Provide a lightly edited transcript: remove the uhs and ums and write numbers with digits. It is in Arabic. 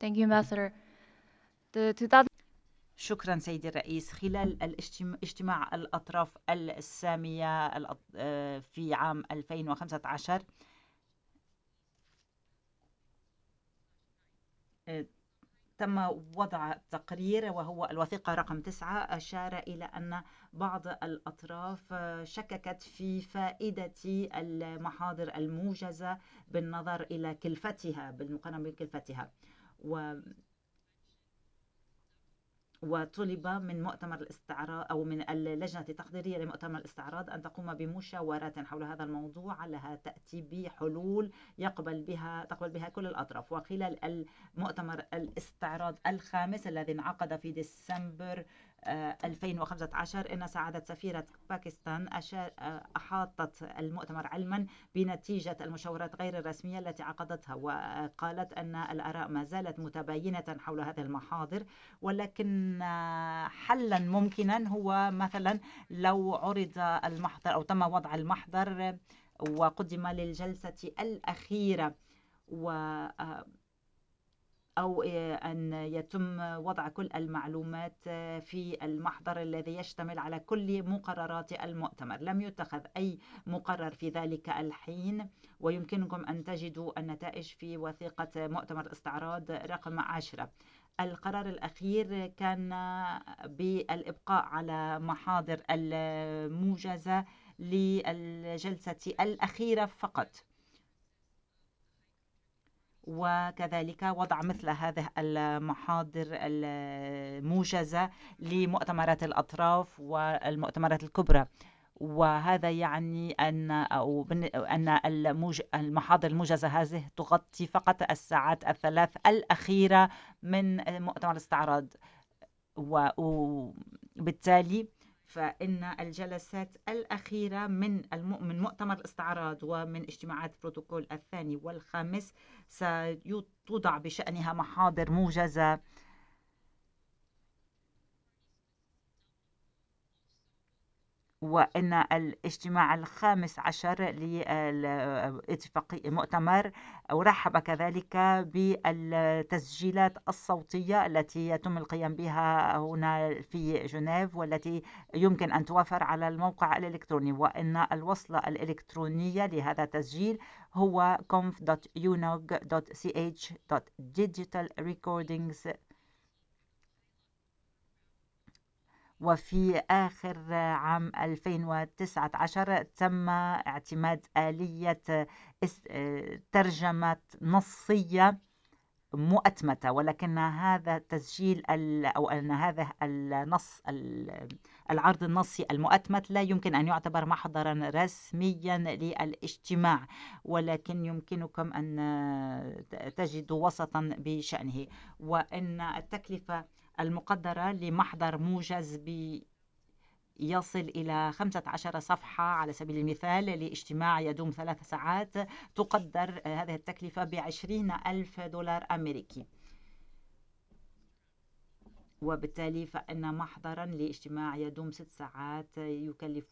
Thank you, Ambassador. The 2000 شكرا سيدي الرئيس. خلال اجتماع الأطراف السامية في عام 2015 تم وضع تقرير، وهو الوثيقة رقم 9، أشار إلى أن بعض الأطراف شككت في فائدة المحاضر الموجزة بالنظر إلى كلفتها بالمقارنة بكلفتها. وطلب من مؤتمر الاستعراض أو من اللجنة التحضيرية لمؤتمر الاستعراض أن تقوم بمشاورات حول هذا الموضوع علها تأتي بحلول تقبل بها كل الأطراف. وخلال المؤتمر الاستعراض الخامس الذي انعقد في ديسمبر 2015 إن سعادة سفيرة باكستان أحاطت المؤتمر علما بنتيجة المشاورات غير الرسمية التي عقدتها، وقالت أن الآراء ما زالت متباينة حول هذه المحاضر، ولكن حلا ممكنا هو مثلا لو عرض المحضر أو تم وضع المحضر وقدم للجلسة الأخيرة أو أن يتم وضع كل المعلومات في المحضر الذي يشتمل على كل مقررات المؤتمر. لم يتخذ أي مقرر في ذلك الحين، ويمكنكم أن تجدوا النتائج في وثيقة مؤتمر استعراض رقم 10. القرار الأخير كان بالإبقاء على محاضر الموجزة للجلسة الأخيرة فقط، وكذلك وضع مثل هذه المحاضر الموجزة لمؤتمرات الأطراف والمؤتمرات الكبرى. وهذا يعني أن المحاضر الموجزة هذه تغطي فقط الساعات الثلاث الأخيرة من مؤتمر الاستعراض، وبالتالي فإن الجلسات الأخيرة من مؤتمر الاستعراض ومن اجتماعات بروتوكول الثاني والخامس ستوضع بشأنها محاضر موجزة. وإن الاجتماع الخامس عشر لاتفاقية المؤتمر ورحب كذلك بالتسجيلات الصوتية التي يتم القيام بها هنا في جنيف، والتي يمكن أن توفر على الموقع الإلكتروني. وإن الوصلة الإلكترونية لهذا التسجيل هو conf.unog.ch.digitalrecordings. وفي آخر عام 2019 تم اعتماد آلية ترجمة نصية مؤتمتة، ولكن هذا التسجيل أو أن هذا النص العرض النصي المؤتمت لا يمكن أن يعتبر محضرا رسميا للاجتماع، ولكن يمكنكم أن تجدوا وسطا بشأنه. وأن التكلفة المقدرة لمحضر موجز يصل إلى 15 صفحة على سبيل المثال لاجتماع يدوم 3 ساعات. تقدر هذه التكلفة $20,000 أمريكي، وبالتالي فإن محضرا لاجتماع يدوم 6 ساعات يكلف